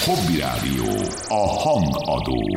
Hobby Rádió, a hangadó.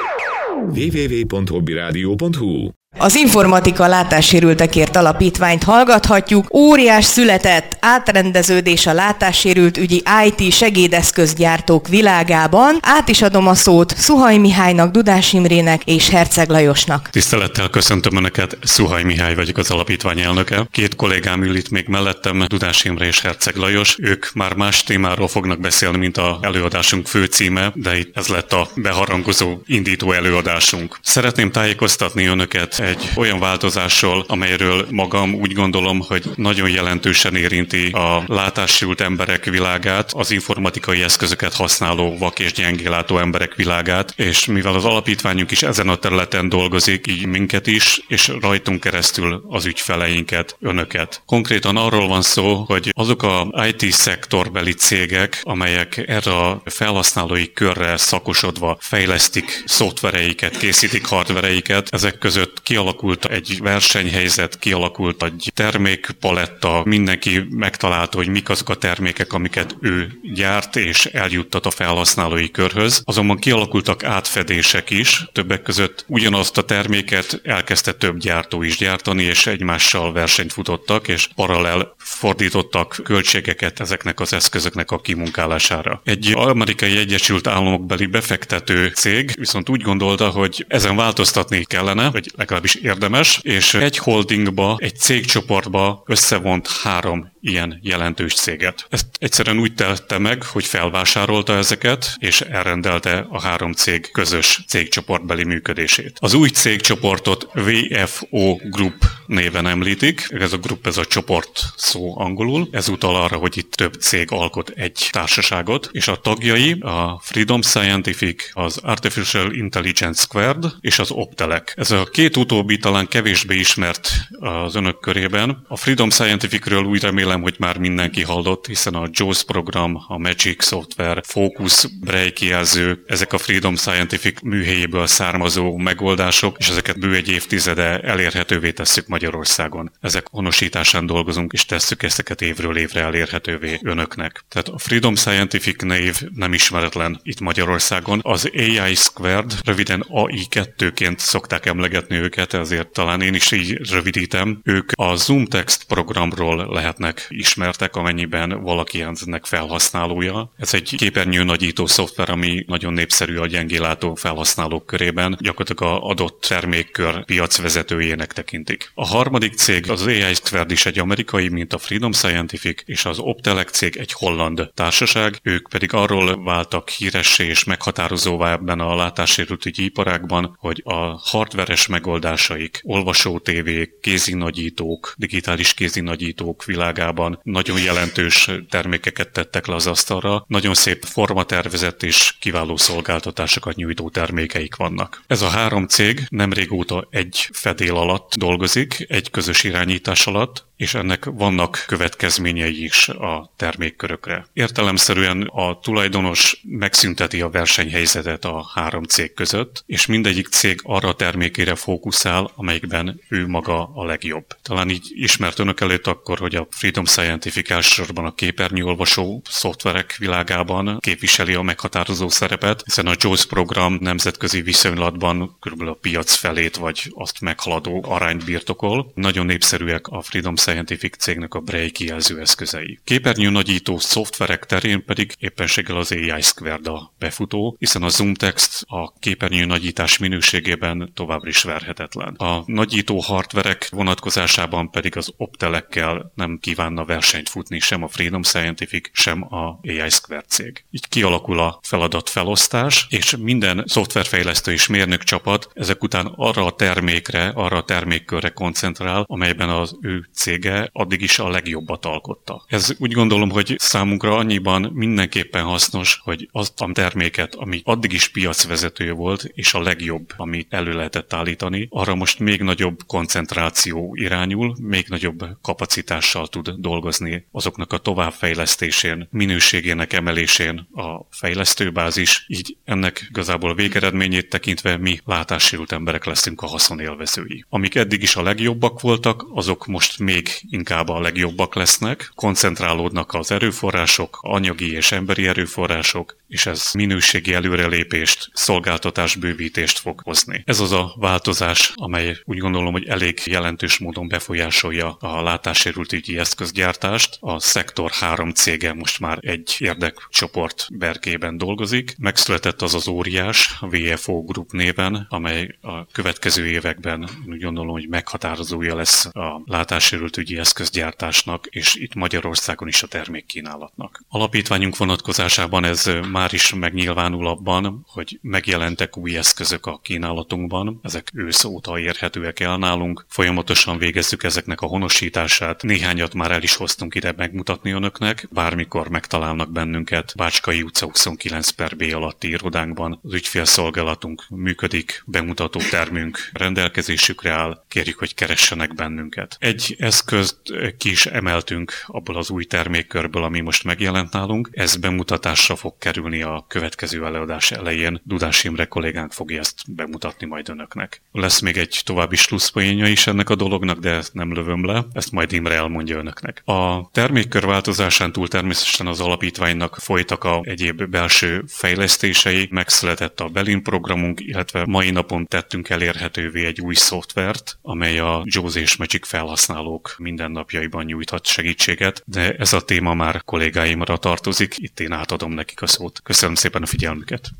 www.hobbyradio.hu. Az Informatika Látássérültekért Alapítványt hallgathatjuk. Óriás született átrendeződés a látássérült ügyi IT segédeszközgyártók világában. Át is adom a szót Szuhaj Mihálynak, Dudás Imrének és Herceg Lajosnak. Tisztelettel köszöntöm Önöket, Szuhaj Mihály vagyok, az alapítvány elnöke. Két kollégám ül itt még mellettem, Dudás Imre és Herceg Lajos. Ők már más témáról fognak beszélni, mint az előadásunk főcíme, de itt ez lett a beharangozó, indító előadásunk. Szeretném tájékoztatni Önöket egy olyan változásról, amelyről magam úgy gondolom, hogy nagyon jelentősen érinti a látássérült emberek világát, az informatikai eszközöket használó vak és gyengélátó emberek világát, és mivel az alapítványunk is ezen a területen dolgozik, így minket is, és rajtunk keresztül az ügyfeleinket, önöket. Konkrétan arról van szó, hogy azok a IT szektorbeli cégek, amelyek erre a felhasználói körre szakosodva fejlesztik szoftvereiket, készítik hardvereiket, ezek között kialakult egy versenyhelyzet, kialakult egy termékpaletta, mindenki megtalálta, hogy mik azok a termékek, amiket ő gyárt és eljuttat a felhasználói körhöz. Azonban kialakultak átfedések is, többek között ugyanazt a terméket elkezdte több gyártó is gyártani, és egymással versenyt futottak, és paralel fordítottak költségeket ezeknek az eszközöknek a kimunkálására. Egy amerikai Egyesült Államokbeli befektető cég viszont úgy gondolta, hogy ezen változtatni kellene, vagy legalábbis érdemes, és egy holdingba, egy cégcsoportba összevont 3 ilyen jelentős céget. Ezt egyszerűen úgy tette meg, hogy felvásárolta ezeket, és elrendelte a 3 cég közös cégcsoportbeli működését. Az új cégcsoportot VFO Group néven említik. Ez a group, ez a csoport szó angolul. Ez utal arra, hogy itt több cég alkot egy társaságot, és a tagjai a Freedom Scientific, az Artificial Intelligence Squared és az Optelec. Ez a két utóbbi talán kevésbé ismert az önök körében. A Freedom Scientificről úgy remélem, hogy már mindenki hallott, hiszen a JAWS program, a Magic Software, Focus, Braille kijelző, ezek a Freedom Scientific műhelyéből származó megoldások, és ezeket bő egy évtizede elérhetővé tesszük Magyarországon. Ezek honosításán dolgozunk, és tesszük ezeket évről évre elérhetővé önöknek. Tehát a Freedom Scientific név nem ismeretlen itt Magyarországon. Az AI Squared, röviden AI2-ként szokták emlegetni őket, ezért talán én is így rövidítem. Ők a ZoomText programról lehetnek ismertek, amennyiben valaki ennek felhasználója. Ez egy képernyőnagyító szoftver, ami nagyon népszerű a gyengélátó felhasználók körében, gyakorlatilag az adott termékkör piacvezetőjének tekintik. A harmadik cég, az AI Squared is egy amerikai, mint a Freedom Scientific, és az Optelec cég egy holland társaság, ők pedig arról váltak híressé és meghatározóvá ebben a látássérült ügyi iparágban, hogy a hardveres megoldásaik, olvasótévék, kézinagyítók, digitális kézinagyítók világában nagyon jelentős termékeket tettek le az asztalra, nagyon szép formatervezett és kiváló szolgáltatásokat nyújtó termékeik vannak. Ez a 3 cég nem régóta egy fedél alatt dolgozik, egy közös irányítás alatt, és ennek vannak következményei is a termékkörökre. Értelemszerűen a tulajdonos megszünteti a versenyhelyzetet a 3 cég között, és mindegyik cég arra a termékére fókuszál, amelyikben ő maga a legjobb. Talán így ismert önök előtt akkor, hogy a Freedom Scientific elsősorban a képernyőolvasó szoftverek világában képviseli a meghatározó szerepet, hiszen a JAWS program nemzetközi viszonylatban körülbelül a piac felét vagy azt meghaladó arányt birtokol. Nagyon népszerűek a Freedom Scientific cégnek a Braille kijelző eszközei. Képernyőnagyító szoftverek terén pedig éppenséggel az AI Squared a befutó, hiszen a ZoomText a képernyőnagyítás minőségében továbbra is verhetetlen. A nagyító hardverek vonatkozásában pedig az Opteleckel nem kívánna versenyt futni sem a Freedom Scientific, sem a AI Squared cég. Így kialakul a feladatfelosztás, és minden szoftverfejlesztő és mérnök csapat ezek után arra a termékre, arra a termékkörre koncentrál, amelyben az ő cége addig is a legjobbat alkotta. Ez úgy gondolom, hogy számunkra annyiban mindenképpen hasznos, hogy azt a terméket, ami addig is piacvezető volt, és a legjobb, amit elő lehetett állítani, arra most még nagyobb koncentráció irányul, még nagyobb kapacitással tud dolgozni azoknak a továbbfejlesztésén, minőségének emelésén a fejlesztőbázis, így ennek igazából végeredményét tekintve mi látássérült emberek leszünk a haszonélvezői. Amik eddig is a legjobbak voltak, azok most még még inkább a legjobbak lesznek, koncentrálódnak az erőforrások, anyagi és emberi erőforrások, és ez minőségi előrelépést, szolgáltatásbővítést fog hozni. Ez az a változás, amely úgy gondolom, hogy elég jelentős módon befolyásolja a látássérültügyi eszközgyártást. A szektor 3 cége most már egy érdekcsoport berkében dolgozik. Megszületett az az óriás, a VFO Group néven, amely a következő években úgy gondolom, hogy meghatározója lesz a látássérültügyi eszközgyártásnak, és itt Magyarországon is a termékkínálatnak. Alapítványunk vonatkozásában ez már is megnyilvánul abban, hogy megjelentek új eszközök a kínálatunkban, ezek ősz óta érhetőek el nálunk, folyamatosan végezzük ezeknek a honosítását, néhányat már el is hoztunk ide megmutatni önöknek, bármikor megtalálnak bennünket Bácskai utca 29/B alatti irodánkban, az ügyfélszolgálatunk működik, bemutató termünk rendelkezésükre áll, kérjük, hogy keressenek bennünket. Egy eszközt ki is emeltünk abból az új termékkörből, ami most megjelent nálunk, ez bemutatásra fog kerülni a következő előadás elején. Dudás Imre kollégánk fogja ezt bemutatni majd önöknek. Lesz még egy további slusszpoénja is ennek a dolognak, de ezt nem lövöm le, ezt majd Imre elmondja önöknek. A termékkör változásán túl természetesen az alapítványnak folytak a egyéb belső fejlesztései, megszületett a Belin programunk, illetve mai napon tettünk elérhetővé egy új szoftvert, amely a JAWS és Magic felhasználók mindennapjaiban nyújthat segítséget, de ez a téma már kollégáimra tartozik, itt én átadom nekik a szót. Köszönöm szépen a figyelmüket!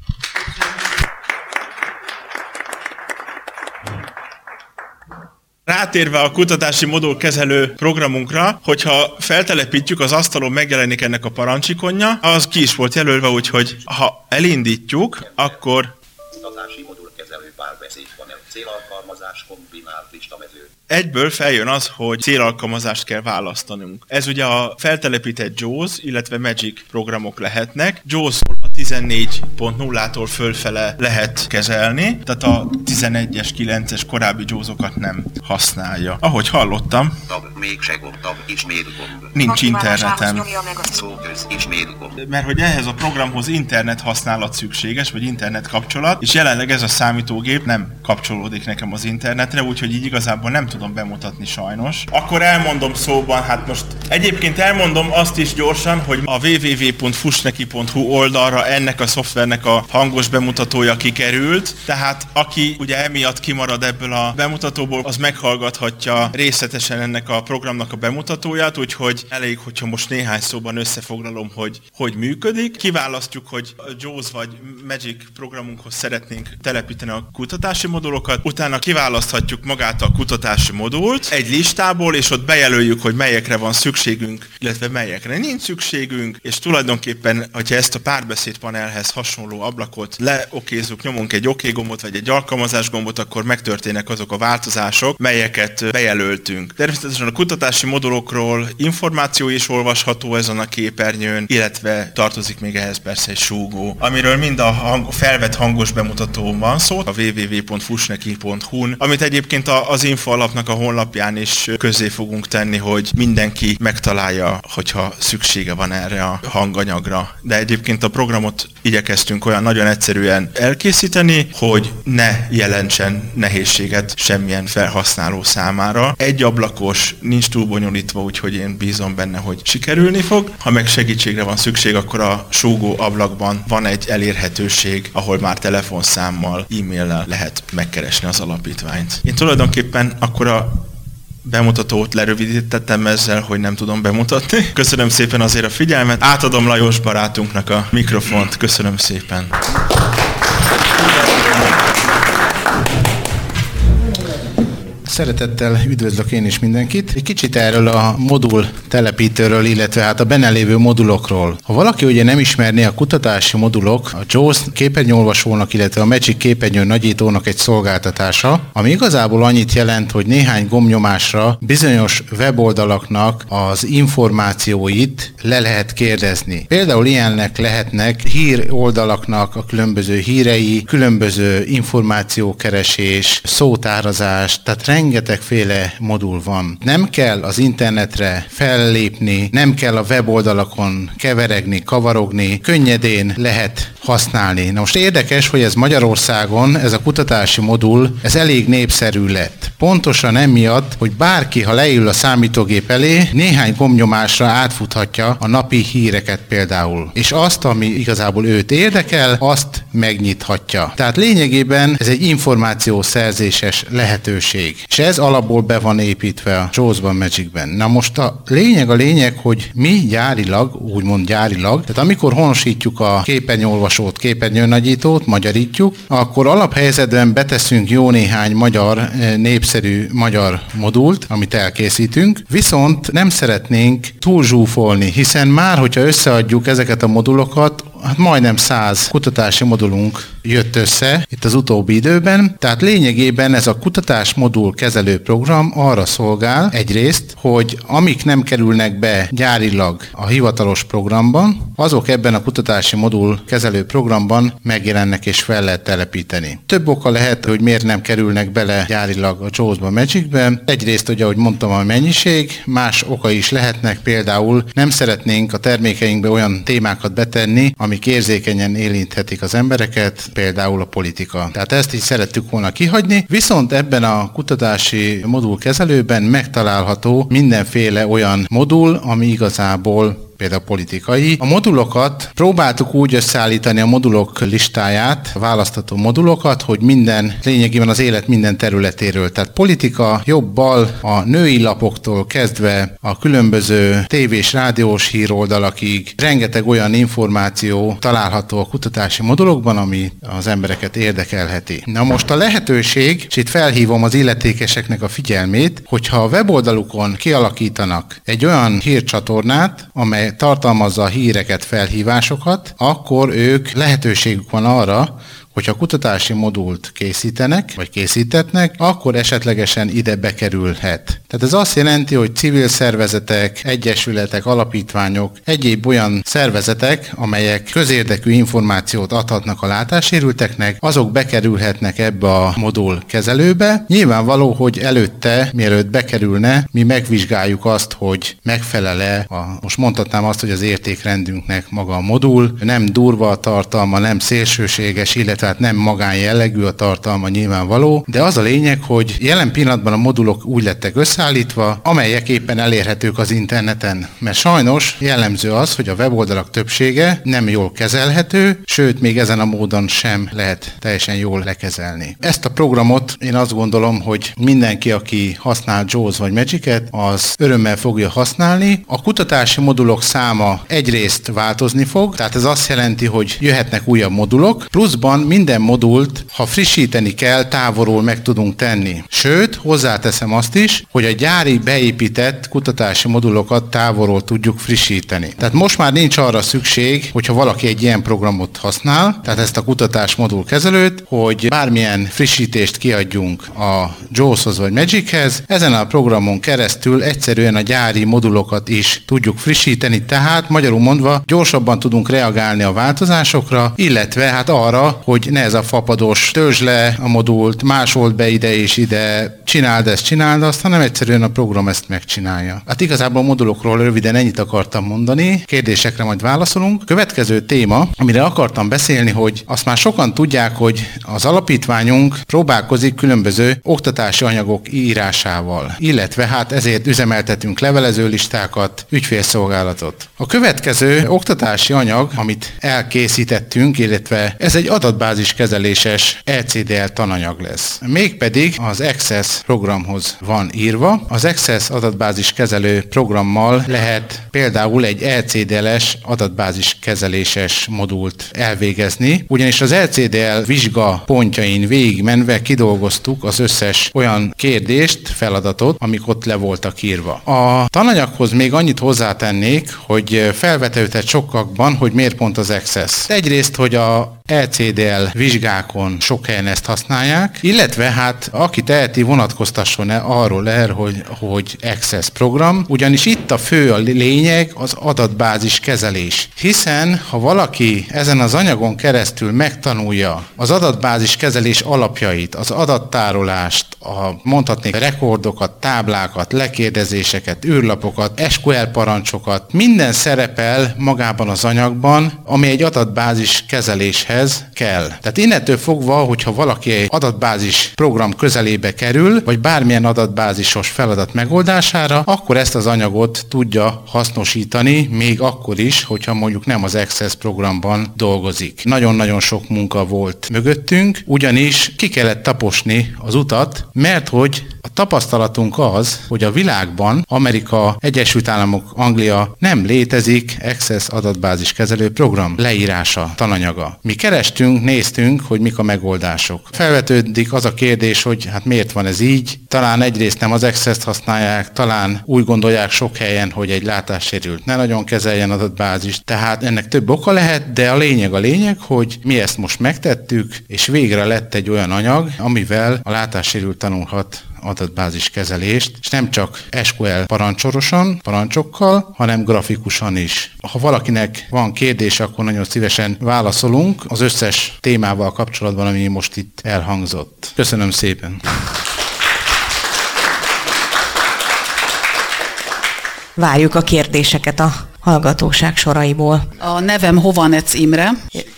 Rátérve a kutatási modulkezelő programunkra, hogyha feltelepítjük, az asztalon megjelenik ennek a parancsikonja, az ki is volt jelölve, úgyhogy ha elindítjuk, akkor... Kutatási modulkezelő párbeszédpanel, célalkalmazás, kombinált listamező. Egyből feljön az, hogy célalkalmazást kell választanunk. Ez ugye a feltelepített JAWS, illetve Magic programok lehetnek. JAWS-ról a 14.0-tól fölfele lehet kezelni, tehát a 11-es, 9-es korábbi JAWS-okat nem használja. Ahogy hallottam, Tab, mégse gomb, tab, ismét gomb. nincs internetem. Szóköz, ismét gomb. Mert hogy ehhez a programhoz internet használat szükséges, vagy internet kapcsolat, és jelenleg ez a számítógép nem kapcsolódik nekem az internetre, úgyhogy így igazából nem tudom bemutatni sajnos. Akkor elmondom szóban, hát most egyébként elmondom azt is gyorsan, hogy a www.fusneki.hu oldalra ennek a szoftvernek a hangos bemutatója kikerült, tehát aki ugye emiatt kimarad ebből a bemutatóból, az meghallgathatja részletesen ennek a programnak a bemutatóját, úgyhogy elég, hogyha most néhány szóban összefoglalom, hogy működik. Kiválasztjuk, hogy a JAWS vagy Magic programunkhoz szeretnénk telepíteni a kutatási modulokat, utána kiválaszthatjuk magát a kutatási modult egy listából, és ott bejelöljük, hogy melyekre van szükségünk, illetve melyekre nincs szükségünk, és tulajdonképpen, hogyha ezt a párbeszédpanelhez hasonló ablakot leokézzuk, nyomunk egy OK gombot, vagy egy alkalmazás gombot, akkor megtörténnek azok a változások, melyeket bejelöltünk. Természetesen a kutatási modulokról információ is olvasható ezen a képernyőn, illetve tartozik még ehhez persze egy súgó, amiről mind a felvett hangos bemutatón van szó, a www.fusneki.hu-n, amit egyébként az Info Alapnak a honlapján is közzé fogunk tenni, hogy mindenki megtalálja, hogyha szüksége van erre a hanganyagra. De egyébként a programot igyekeztünk olyan nagyon egyszerűen elkészíteni, hogy ne jelentsen nehézséget semmilyen felhasználó számára. Egy ablakos, nincs túl bonyolítva, úgyhogy én bízom benne, hogy sikerülni fog. Ha meg segítségre van szükség, akkor a súgó ablakban van egy elérhetőség, ahol már telefonszámmal, e-maillel lehet megkeresni az alapítványt. Én tulajdonképpen akkor a bemutatót lerövidítettem ezzel, hogy nem tudom bemutatni. Köszönöm szépen azért a figyelmet. Átadom Lajos barátunknak a mikrofont. Köszönöm szépen. Szeretettel üdvözlök én is mindenkit. Egy kicsit erről a modul telepítőről, illetve hát a benne lévő modulokról. Ha valaki ugye nem ismerné a kutatási modulok, a JAWS képernyőolvasónak, illetve a Magic képernyő nagyítónak egy szolgáltatása, ami igazából annyit jelent, hogy néhány gombnyomásra bizonyos weboldalaknak az információit le lehet kérdezni. Például ilyenek lehetnek híroldalaknak a különböző hírei, különböző információkeresés, szótárazás, tehát rengetegféle modul van. Nem kell az internetre fellépni, nem kell a weboldalakon keveregni, kavarogni, könnyedén lehet használni. Na most érdekes, hogy ez Magyarországon, ez a kutatási modul, ez elég népszerű lett. Pontosan emiatt, hogy bárki, ha leül a számítógép elé, néhány gombnyomásra átfuthatja a napi híreket például. És azt, ami igazából őt érdekel, azt megnyithatja. Tehát lényegében ez egy információszerzéses lehetőség. És ez alapból be van építve a JAWS-ban, Magicben. Na most a lényeg, hogy mi gyárilag, úgymond gyárilag, tehát amikor honosítjuk a képernyőolvasót, képernyőnagyítót, magyarítjuk, akkor alaphelyzetben beteszünk jó néhány népszerű magyar modult, amit elkészítünk, viszont nem szeretnénk túlzsúfolni, hiszen már, hogyha összeadjuk ezeket a modulokat, hát majdnem 100 kutatási modulunk jött össze itt az utóbbi időben, tehát lényegében ez a kutatás modul kezelő program arra szolgál egyrészt, hogy amik nem kerülnek be gyárilag a hivatalos programban, azok ebben a kutatási modul kezelő programban megjelennek és fel lehet telepíteni. Több oka lehet, hogy miért nem kerülnek bele gyárilag a JAWS-ba, Magicbe. Egyrészt, ugye, ahogy mondtam, a mennyiség, más oka is lehetnek, például nem szeretnénk a termékeinkbe olyan témákat betenni, amik érzékenyen érinthetik az embereket, például a politika. Tehát ezt így szerettük volna kihagyni, viszont ebben a kutatási modulkezelőben megtalálható mindenféle olyan modul, ami igazából például politikai. A modulokat próbáltuk úgy összeállítani, a modulok listáját, a választható modulokat, hogy lényegében az élet minden területéről, tehát politika, jobb-bal, a női lapoktól kezdve a különböző tévés, rádiós híroldalakig, rengeteg olyan információ található a kutatási modulokban, ami az embereket érdekelheti. Na most a lehetőség, és itt felhívom az illetékeseknek a figyelmét, hogyha a weboldalukon kialakítanak egy olyan hírcsatornát, amely tartalmazza a híreket, felhívásokat, akkor ők lehetőségük van arra, hogyha kutatási modult készítenek, vagy készítetnek, akkor esetlegesen ide bekerülhet. Tehát ez azt jelenti, hogy civil szervezetek, egyesületek, alapítványok, egyéb olyan szervezetek, amelyek közérdekű információt adhatnak a látássérülteknek, azok bekerülhetnek ebbe a modul kezelőbe. Nyilvánvaló, hogy előtte, mielőtt bekerülne, mi megvizsgáljuk azt, hogy megfelel-e, most mondhatnám azt, hogy az értékrendünknek maga a modul, nem durva a tartalma, nem szélsőséges, illetve nem magánjellegű a tartalma, nyilvánvaló, de az a lényeg, hogy jelen pillanatban a modulok úgy lettek összeállítva, amelyek éppen elérhetők az interneten. Mert sajnos jellemző az, hogy a weboldalak többsége nem jól kezelhető, sőt, még ezen a módon sem lehet teljesen jól lekezelni. Ezt a programot én azt gondolom, hogy mindenki, aki használ JAWS vagy Magicet, az örömmel fogja használni. A kutatási modulok száma egyrészt változni fog, tehát ez azt jelenti, hogy jöhetnek újabb modulok, pluszban minden modult, ha frissíteni kell, távolról meg tudunk tenni. Sőt, hozzáteszem azt is, hogy a gyári beépített kutatási modulokat távolról tudjuk frissíteni. Tehát most már nincs arra szükség, hogyha valaki egy ilyen programot használ, tehát ezt a kutatás modul kezelőt, hogy bármilyen frissítést kiadjunk a JAWS-hoz vagy Magichez, ezen a programon keresztül egyszerűen a gyári modulokat is tudjuk frissíteni, tehát magyarul mondva gyorsabban tudunk reagálni a változásokra, illetve hát arra, hogy ne ez a fapados, töltsd le a modult, másold be ide és ide, csináld azt, hanem egyszerűen a program ezt megcsinálja. Hát igazából a modulokról röviden ennyit akartam mondani, kérdésekre majd válaszolunk. Következő téma, amire akartam beszélni, hogy azt már sokan tudják, hogy az alapítványunk próbálkozik különböző oktatási anyagok írásával, illetve hát ezért üzemeltetünk levelezőlistákat, ügyfélszolgálatot. A következő oktatási anyag, amit elkészítettünk, illetve ez egy adatbázis kezeléses ECDL tananyag lesz. Mégpedig az Access programhoz van írva. Az Access adatbázis kezelő programmal lehet például egy ECDL-es adatbázis kezeléses modult elvégezni, ugyanis az ECDL vizsga pontjain végigmenve kidolgoztuk az összes olyan kérdést, feladatot, amik ott le voltak írva. A tananyaghoz még annyit hozzátennék, hogy felvetődhet sokakban, hogy miért pont az Access. Egyrészt, hogy a LCDL vizsgákon sok helyen ezt használják, illetve hát aki teheti, vonatkoztasson arról hogy Access program, ugyanis itt a fő a lényeg az adatbázis kezelés. Hiszen ha valaki ezen az anyagon keresztül megtanulja az adatbázis kezelés alapjait, az adattárolást, mondhatnék rekordokat, táblákat, lekérdezéseket, űrlapokat, SQL parancsokat, minden szerepel magában az anyagban, ami egy adatbázis kezeléshez kell. Tehát innentől fogva, hogyha valaki egy adatbázis program közelébe kerül, vagy bármilyen adatbázisos feladat megoldására, akkor ezt az anyagot tudja hasznosítani, még akkor is, hogyha mondjuk nem az Access programban dolgozik. Nagyon-nagyon sok munka volt mögöttünk, ugyanis ki kellett taposni az utat, mert hogy a tapasztalatunk az, hogy a világban Amerika, Egyesült Államok, Anglia nem létezik Access adatbázis kezelő program leírása, tananyaga. Mi kerestünk, néztünk, hogy mik a megoldások. Felvetődik az a kérdés, hogy hát miért van ez így? Talán egyrészt nem az Access-t használják, talán úgy gondolják sok helyen, hogy egy látássérült ne nagyon kezeljen adatbázist. Tehát ennek több oka lehet, de a lényeg, hogy mi ezt most megtettük, és végre lett egy olyan anyag, amivel a látássérült tanulhat adatbázis kezelést, és nem csak SQL parancsokkal, hanem grafikusan is. Ha valakinek van kérdés, akkor nagyon szívesen válaszolunk az összes témával kapcsolatban, ami most itt elhangzott. Köszönöm szépen! Várjuk a kérdéseket a hallgatóság soraiból. A nevem Hovanec Imre.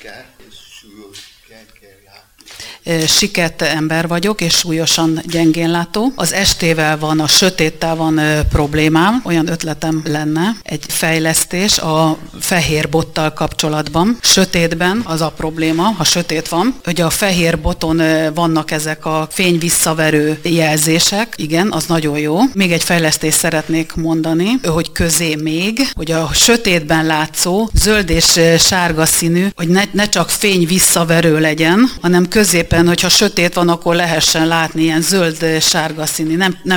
Sikert ember vagyok, és súlyosan gyengénlátó. Az estével van, a sötéttel van problémám. Olyan ötletem lenne, egy fejlesztés a fehér bottal kapcsolatban. Sötétben az a probléma, ha sötét van, hogy a fehér boton vannak ezek a fény visszaverő jelzések. Igen, az nagyon jó. Még egy fejlesztést szeretnék mondani, hogy közé még, hogy a sötétben látszó, zöld és sárga színű, hogy ne csak fény visszaverő legyen, hanem középen, hogyha sötét van, akkor lehessen látni ilyen zöld-sárga színű,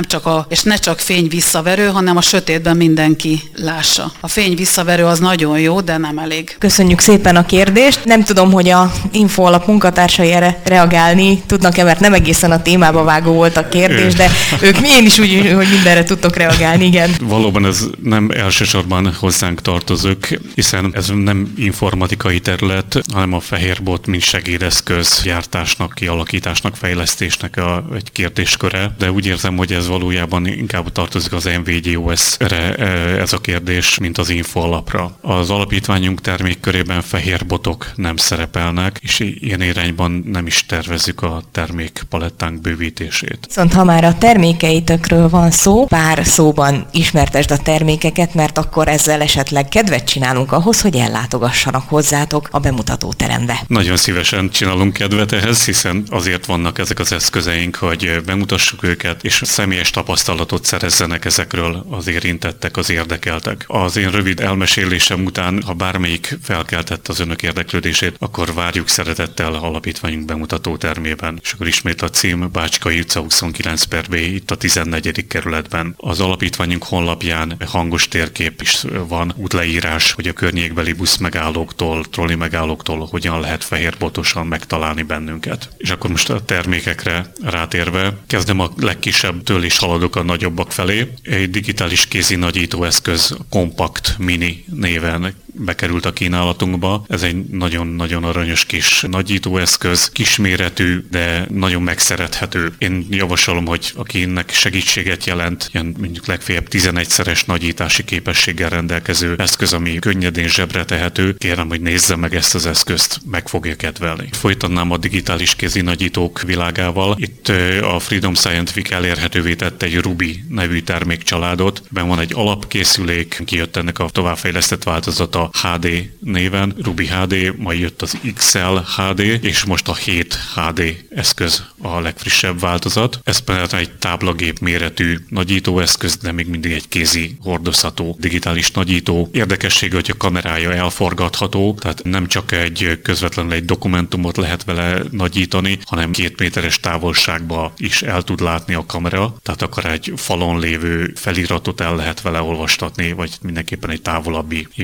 és ne csak fény visszaverő, hanem a sötétben mindenki lássa. A fény visszaverő az nagyon jó, de nem elég. Köszönjük szépen a kérdést. Nem tudom, hogy a Info-alap munkatársai erre reagálni tudnak-e, mert nem egészen a témába vágó volt a kérdés, de én is úgy, hogy mindenre tudtok reagálni, igen. Valóban ez nem elsősorban hozzánk tartozik, hiszen ez nem informatikai terület, hanem a fehérbot, mint segédeszköz gyártásnak, kialakításnak, fejlesztésnek egy kérdésköre, de úgy érzem, hogy ez valójában inkább tartozik az NVDOS-re ez a kérdés, mint az Info alapra. Az alapítványunk termékkörében fehér botok nem szerepelnek, és ilyen irányban nem is tervezzük a termékpalettánk bővítését. Viszont ha már a termékeitökről van szó, pár szóban ismertesd a termékeket, mert akkor ezzel esetleg kedvet csinálunk ahhoz, hogy ellátogassanak hozzátok a bemutatóterembe. Nagyon szívesen csinálunk kedvet ehhez, hiszen azért vannak ezek az eszközeink, hogy bemutassuk őket, és személyes tapasztalatot szerezzenek ezekről az érintettek, az érdekeltek. Az én rövid elmesélésem után, ha bármelyik felkeltett az önök érdeklődését, akkor várjuk szeretettel alapítványunk bemutató termében. És akkor ismét a cím Bácskai utca 29/B, itt a 14. kerületben. Az alapítványunk honlapján hangos térkép is van, útleírás, hogy a környékbeli buszmegállóktól, trolli megállóktól hogyan lehet fehérbotosan megtalálni bennünket. És akkor most a termékekre rátérve, kezdem a legkisebbtől és haladok a nagyobbak felé. Egy digitális kézi nagyítóeszköz Compact Mini néven bekerült a kínálatunkba. Ez egy nagyon-nagyon aranyos kis nagyítóeszköz, kisméretű, de nagyon megszerethető. Én javasolom, hogy akinek segítséget jelent, ilyen mondjuk legfeljebb 11-szeres nagyítási képességgel rendelkező eszköz, ami könnyedén zsebre tehető, kérem, hogy nézze meg ezt az eszközt, meg fogja kedvelni. Folytatnám a digitális kézi nagyítók világával. Itt a Freedom Scientific elérhetővé tette egy Ruby nevű termékcsaládot. Ben van egy alapkészülék, kijött ennek a továbbfejlesztett változata HD néven, Ruby HD, majd jött az XL HD, és most a 7 HD eszköz a legfrissebb változat. Ez például egy táblagép méretű nagyítóeszköz, de még mindig egy kézi hordozható digitális nagyító. Érdekessége, hogy a kamerája elforgatható, tehát nem csak közvetlenül egy dokumentumot lehet vele nagyítani, hanem 2 méteres távolságba is el tud látni a kamera, tehát akár egy falon lévő feliratot el lehet vele olvastatni, vagy mindenképpen egy távolabbi információt.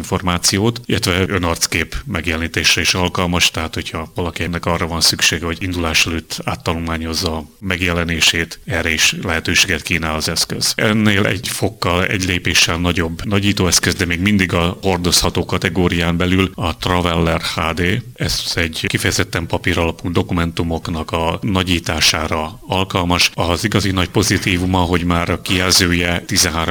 információt, illetve önarckép megjelenítésre is alkalmas, tehát hogyha valakinek arra van szüksége, hogy indulás előtt áttanulmányozza a megjelenését, erre is lehetőséget kínál az eszköz. Ennél egy fokkal, egy lépéssel nagyobb nagyítóeszköz, de még mindig a hordozható kategórián belül a Traveller HD. Ez egy kifejezetten papíralapú dokumentumoknak a nagyítására alkalmas. Az igazi nagy pozitívuma, hogy már a kijelzője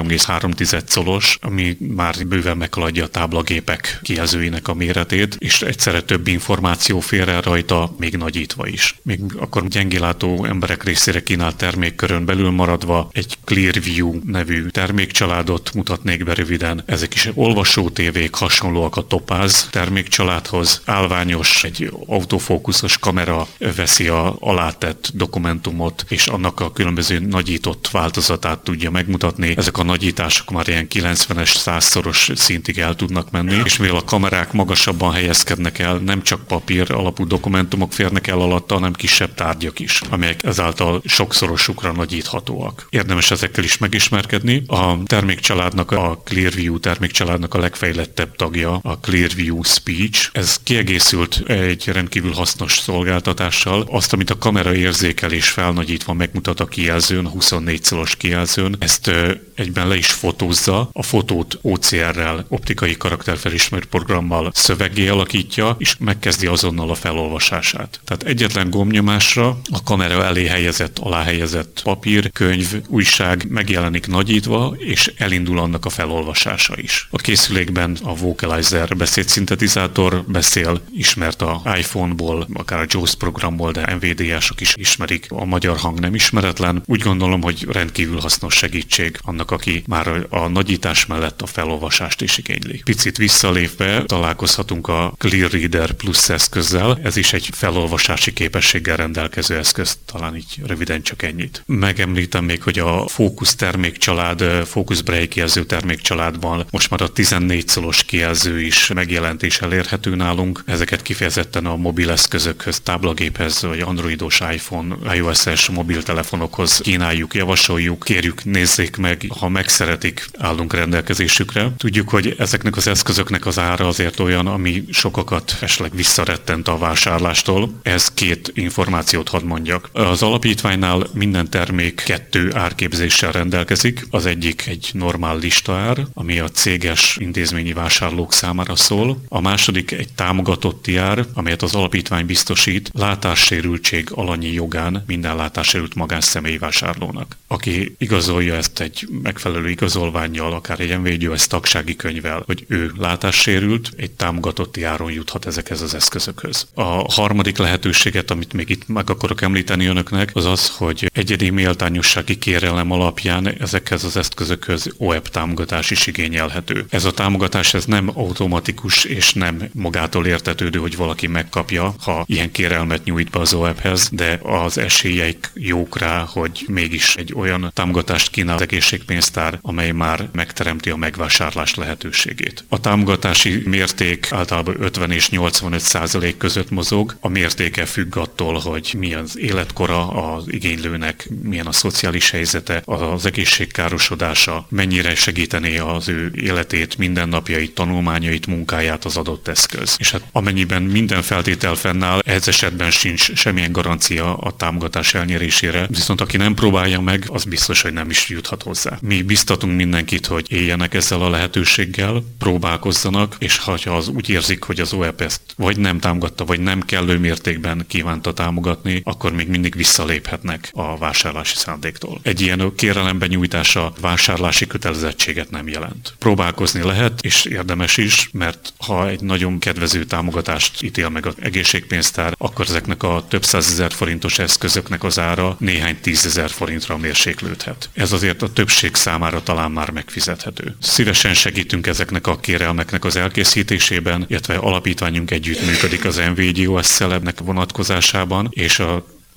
13,3 colos, ami már bőven meghaladja a táblagépek kijelzőinek a méretét, és egyszerre több információ fér el rajta, még nagyítva is. Még akkor gyengélátó emberek részére kínált termékkörön belül maradva egy Clearview nevű termékcsaládot mutatnék be röviden. Ezek is olvasótévék, hasonlóak a Topaz termékcsaládhoz. Állványos, egy autofókuszos kamera veszi a alátett dokumentumot, és annak a különböző nagyított változatát tudja megmutatni. Ezek a nagyítások már ilyen 90-es, 100-szoros szintig el tudnak menni, és mivel a kamerák magasabban helyezkednek el, nem csak papír alapú dokumentumok férnek el alatta, hanem kisebb tárgyak is, amelyek ezáltal sokszorosukra nagyíthatóak. Érdemes ezekkel is megismerkedni. A termékcsaládnak, a Clearview termékcsaládnak a legfejlettebb tagja a Clearview Speech. Ez kiegészült egy rendkívül hasznos szolgáltatással. Azt, amit a kamera érzékel és felnagyítva megmutat a kijelzőn, a 24 colos kijelzőn, ezt egyben le is fotózza, a fotót OCR-rel, optikai karakterfelismerő programmal szöveggé alakítja, és megkezdi azonnal a felolvasását. Tehát egyetlen gombnyomásra a kamera elé helyezett, alá helyezett papír, könyv, újság megjelenik nagyítva, és elindul annak a felolvasása is. A készülékben a Vocalizer beszédszintetizátor beszél, ismert a iPhone-ból, akár a JAWS programból, de NVDA-sok is ismerik, a magyar hang nem ismeretlen. Úgy gondolom, hogy rendkívül hasznos segítség annak, aki már a nagyítás mellett a felolvasást is igényli. Picit visszalépve találkozhatunk a Clear Reader Plus eszközzel, ez is egy felolvasási képességgel rendelkező eszköz, talán így röviden csak ennyit. Megemlítem még, hogy a Focus termékcsalád, Focus Braille kijelző termékcsaládban most már a 14 colos kijelző is megjelent és elérhető nálunk. Ezeket kifejezetten a mobileszközökhöz, táblagéphez, vagy androidos, iPhone, iOS-es mobiltelefonokhoz kínáljuk, javasoljuk, kérjük, nézzék meg, ha megszeretik, állunk rendelkezésükre. Tudjuk, hogy ezeknek az eszközöknek az ára azért olyan, ami sokakat esetleg visszarettent a vásárlástól. Ez két információt hadd mondjak. Az alapítványnál minden termék 2 árképzéssel rendelkezik. Az egyik egy normál listaár, ami a céges intézményi vásárlók számára szól. A második egy támogatott ár, amelyet az alapítvány biztosít látássérültség alanyi jogán minden látássérült magánszemély vásárlónak. Aki igazolja ezt egy megfelelő igazolvánnyal, akár egy NVDOS tagsági könyvvel, hogy ő látássérült, egy támogatott áron juthat ezekhez az eszközökhöz. A harmadik lehetőséget, amit még itt meg akarok említeni önöknek, az az, hogy egyedi méltányossági kérelem alapján ezekhez az eszközökhöz OEP támogatás is igényelhető. Ez a támogatás ez nem automatikus és nem magától értetődő, hogy valaki megkapja, ha ilyen kérelmet nyújt be az OEP-hez, de az esélyeik jók rá, hogy mégis egy olyan támogatást kínál az egészségpénztár, amely már megteremti a megvásárlás lehetőségét. A támogatási mérték általában 50 és 85% között mozog. A mértéke függ attól, hogy milyen az életkora az igénylőnek, milyen a szociális helyzete, az egészségkárosodása, mennyire segítené az ő életét, mindennapjait, tanulmányait, munkáját az adott eszköz. És hát amennyiben minden feltétel fennáll, ez esetben sincs semmilyen garancia a támogatás elnyerésére, viszont aki nem próbálja meg, az biztos, hogy nem is juthat hozzá. Mi biztatunk mindenkit, hogy éljenek ezzel a lehetőséggel, próbálkozzanak, és ha az úgy érzik, hogy az OEP ezt vagy nem támogatta, vagy nem kellő mértékben kívánta támogatni, akkor még mindig visszaléphetnek a vásárlási szándéktól. Egy ilyen kérelem benyújtása vásárlási kötelezettséget nem jelent. Próbálkozni lehet, és érdemes is, mert ha egy nagyon kedvező támogatást ítél meg az egészségpénztár, akkor ezeknek a több 100 000 forintos eszközöknek az ára néhány 10 000 forintra mérséklődhet. Ez azért a többség számára talán már megfizethető. Szívesen segítünk ezeknek a kérelmeknek az elkészítésében, illetve alapítványunk együttműködik az NVDOS-szel vonatkozásában, és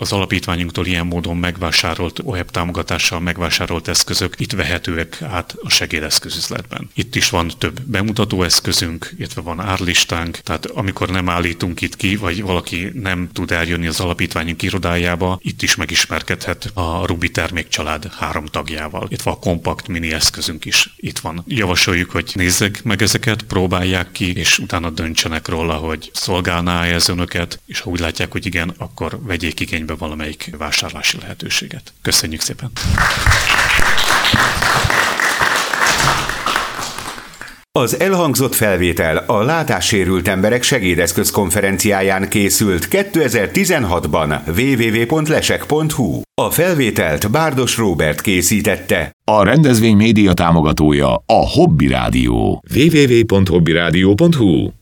az alapítványunktól ilyen módon megvásárolt, OEP támogatással megvásárolt eszközök itt vehetőek át a segédeszközüzletben. Itt is van több bemutató eszközünk, illetve van árlistánk, tehát amikor nem állítunk itt ki, vagy valaki nem tud eljönni az alapítványunk irodájába, itt is megismerkedhet a Ruby termékcsalád 3 tagjával, illetve a kompakt mini eszközünk is itt van. Javasoljuk, hogy nézzek meg ezeket, próbálják ki, és utána döntsenek róla, hogy szolgálná ez önöket, és ha úgy látják, hogy igen, akkor vegyék igénybe valamelyik vásárlási lehetőséget. Köszönjük szépen! Az elhangzott felvétel a látássérült emberek segédeszköz konferenciáján készült 2016-ban www.lesek.hu. A felvételt Bárdos Róbert készítette. A rendezvény média támogatója a Hobby Rádió. www.hobbyradio.hu